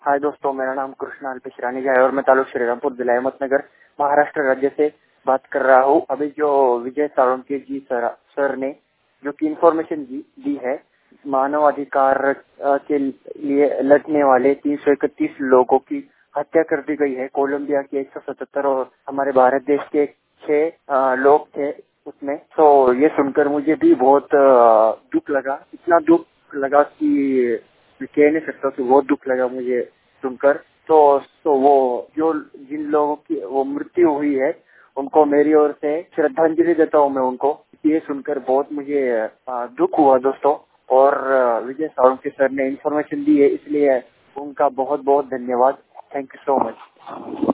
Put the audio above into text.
हाय दोस्तों, मेरा नाम कृष्णा अल्पेश रानीजा है और मैं तालुक श्रीरामपुर जिला अहमदनगर महाराष्ट्र राज्य से बात कर रहा हूँ। अभी जो विजय साळुंखे जी सर ने जो की इन्फॉर्मेशन दी है, मानव अधिकार के लिए लड़ने वाले 331 लोगों की हत्या कर दी गई है। कोलंबिया के 177 और हमारे भारत देश के 6 लोग थे उसमें। तो ये सुनकर मुझे भी बहुत दुख लगा। इतना दुख लगा कि मैं कह नहीं सकता कि बहुत दुख लगा मुझे सुनकर। तो वो जो जिन लोगों की वो मृत्यु हुई है, उनको मेरी ओर से श्रद्धांजलि देता हूँ मैं उनको। ये सुनकर बहुत मुझे दुख हुआ दोस्तों। और विजय साळुंखे सर ने इन्फॉर्मेशन दी है, इसलिए उनका बहुत बहुत धन्यवाद। Thank you so much.